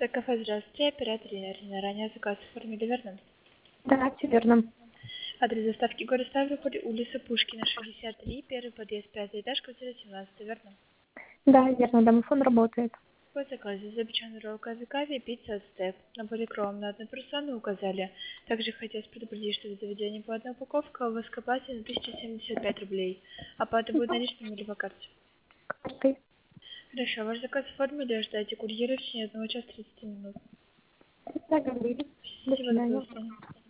Кафе, здравствуйте, оператор Ирина. Ранее заказ оформили, верно? Да, все верно. Адрес доставки город Ставрополь, улица Пушкина, 63, первый подъезд, пятый этаж, квартира 17, верно? Да, верно, домофон работает. По заказу запеченная роллка Викави, пицца от степ. Набор икром на одну персону указали. Также хотелось предупредить, что за заведение по одной упаковке у вас копате на 1075 рублей. Оплата будет наличными или по карте? Картой. Хорошо, ваш заказ оформили, ожидайте курьера в течение 1 часа 30 минут. Договорились. До Всего доброго, свидания. до свидания.